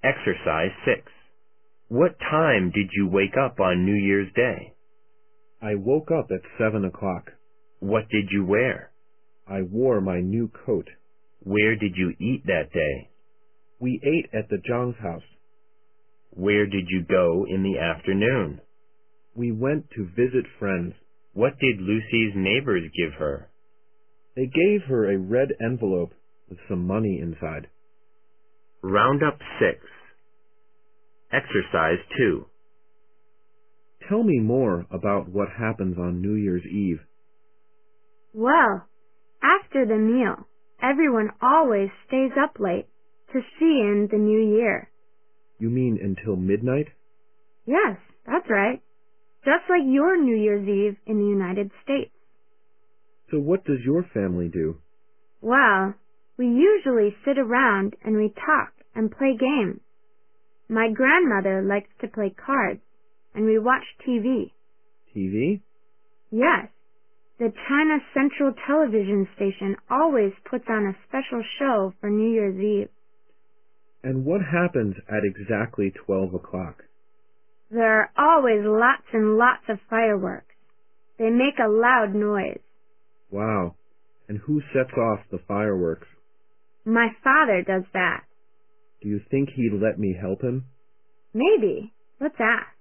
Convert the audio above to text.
Exercise 6. What time did you wake up on New Year's Day? I woke up at 7 o'clock. What did you wear? I wore my new coat. Where did you eat that day? We ate at the Zhang's house. Where did you go in the afternoon? We went to visit friends. What did Lucy's neighbors give her? They gave her a red envelope with some money inside. Roundup 6. Exercise 2. Tell me more about what happens on New Year's Eve. Well, after the meal, everyone always stays up late to see in the new year. You mean until midnight? Yes, that's right. Just like your New Year's Eve in the United States. So what does your family do? Well, we usually sit around and we talk and play games. My grandmother likes to play cards, and we watch TV. TV? Yes. The China Central Television Station always puts on a special show for New Year's Eve. And what happens at exactly 12 o'clock? There are always lots and lots of fireworks. They make a loud noise. Wow. And who sets off the fireworks? My father does that. Do you think he'd let me help him? Maybe. Let's ask.